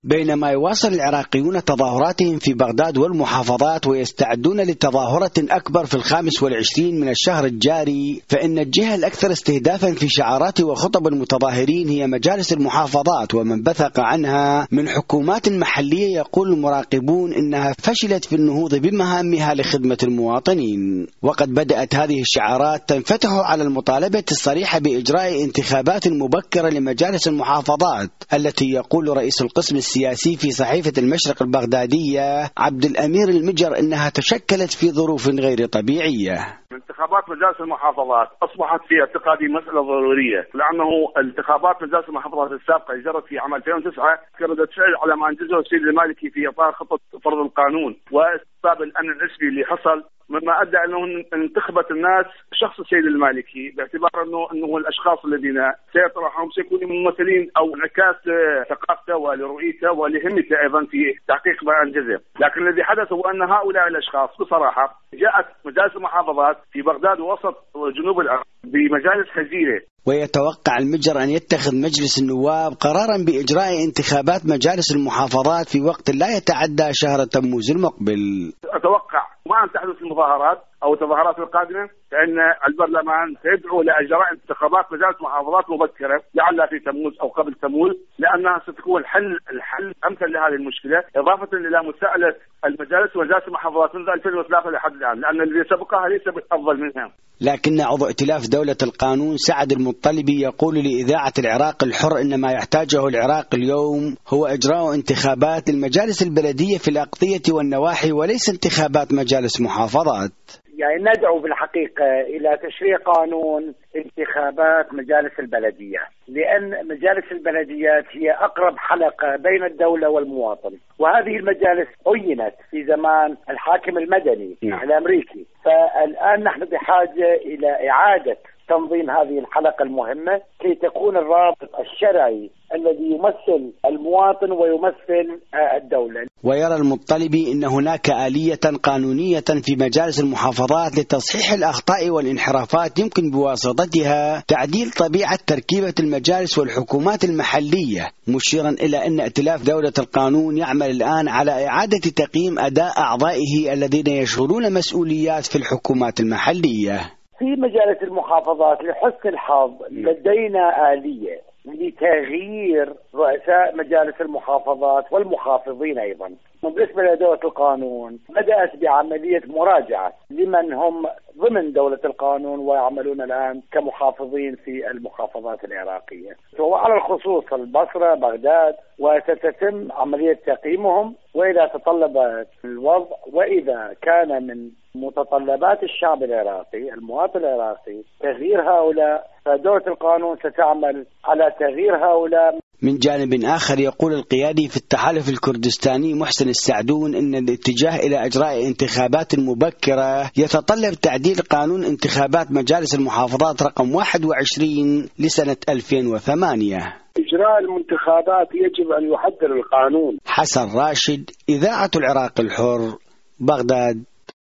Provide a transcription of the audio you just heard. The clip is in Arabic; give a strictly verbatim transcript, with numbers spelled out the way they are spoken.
بينما يواصل العراقيون تظاهراتهم في بغداد والمحافظات ويستعدون لتظاهرة أكبر في الخامس والعشرين من الشهر الجاري، فإن الجهة الأكثر استهدافا في شعارات وخطب المتظاهرين هي مجالس المحافظات، ومن بثق عنها من حكومات محلية يقول المراقبون إنها فشلت في النهوض بمهامها لخدمة المواطنين. وقد بدأت هذه الشعارات تنفتح على المطالبة الصريحة بإجراء انتخابات مبكرة لمجالس المحافظات، التي يقول رئيس القسم السياسي في صحيفة المشرق البغدادية عبد الأمير المجر إنها تشكلت في ظروف غير طبيعية. انتخابات مجالس المحافظات أصبحت في اعتقادي مسألة ضرورية، لأنه انتخابات مجالس المحافظات السابقة جرت في عام ألفين وتسعة كردت فعل على ما أنجزه السيد المالكي في إطار خطة فرض القانون واستقطاب الأمن النسبي اللي حصل، مما أدى أنه انتخبت الناس شخص السيد المالكي باعتبار أنه أنه الأشخاص الذين سيطرحهم سيكونوا ممثلين أو انعكاس لثقافته ولرؤيته ولهمته أيضا في تحقيق ما أنجزه. لكن الذي حدث هو أن هؤلاء الأشخاص بصراحة جاءت مجالس المحافظات في بغداد ووسط وجنوب العراق بمجالس هزيلة. ويتوقع المجر أن يتخذ مجلس النواب قرارا بإجراء انتخابات مجالس المحافظات في وقت لا يتعدى شهر تموز المقبل. أتوقع ما أن تحدث المظاهرات أو التظاهرات القادمة، فإن البرلمان سيدعو لإجراء انتخابات مجالس محافظات مبكرة لعلها في تموز أو قبل تموز، لأنها ستكون الحل الحل أمثل لهذه المشكلة، إضافة إلى مساءلة المجالس ومجالس المحافظات منذ ألفين وثلاثة لحد الآن، لأن الذي سبقها ليس بالأفضل منها. لكن عضو ائتلاف دولة القانون سعد المطلبي يقول لإذاعة العراق الحر إن ما يحتاجه العراق اليوم هو إجراء انتخابات المجالس البلدية في الأقضية والنواحي وليس انتخابات مجالس محافظات. يعني ندعو بالحقيقة إلى تشريع قانون انتخابات مجالس البلدية، لأن مجالس البلديات هي أقرب حلقة بين الدولة والمواطن، وهذه المجالس عينت في زمان الحاكم المدني الأمريكي، فالآن نحن بحاجة إلى إعادة تنظيم هذه الحلقة المهمة كي تكون الرابط الشرعي الذي يمثل المواطن ويمثل الدولة. ويرى المطلبي أن هناك آلية قانونية في مجالس المحافظات لتصحيح الأخطاء والانحرافات يمكن بواسطتها تعديل طبيعة تركيبة المجالس والحكومات المحلية، مشيرا إلى أن ائتلاف دولة القانون يعمل الآن على إعادة تقييم أداء أعضائه الذين يشغلون مسؤوليات في الحكومات المحلية. في مجالس المحافظات لحسن الحظ لدينا آلية لتغيير رؤساء مجالس المحافظات والمحافظين أيضا. بالنسبة لدولة القانون بدأت بعملية مراجعة لمن هم ضمن دولة القانون ويعملون الآن كمحافظين في المحافظات العراقية، وعلى الخصوص البصرة بغداد، وستتم عملية تقييمهم، وإذا تطلب الوضع وإذا كان من متطلبات الشعب العراقي المواطن العراقي تغيير هؤلاء، فدولة القانون ستعمل على تغيير هؤلاء. من جانب آخر يقول القيادي في التحالف الكردستاني محسن السعدون إن الاتجاه إلى إجراء انتخابات مبكرة يتطلب تعديل قانون انتخابات مجالس المحافظات رقم واحد وعشرين لسنة ألفين وثمانية. إجراء المنتخبات يجب أن يحضر القانون. حسن راشد، إذاعة العراق الحر، بغداد.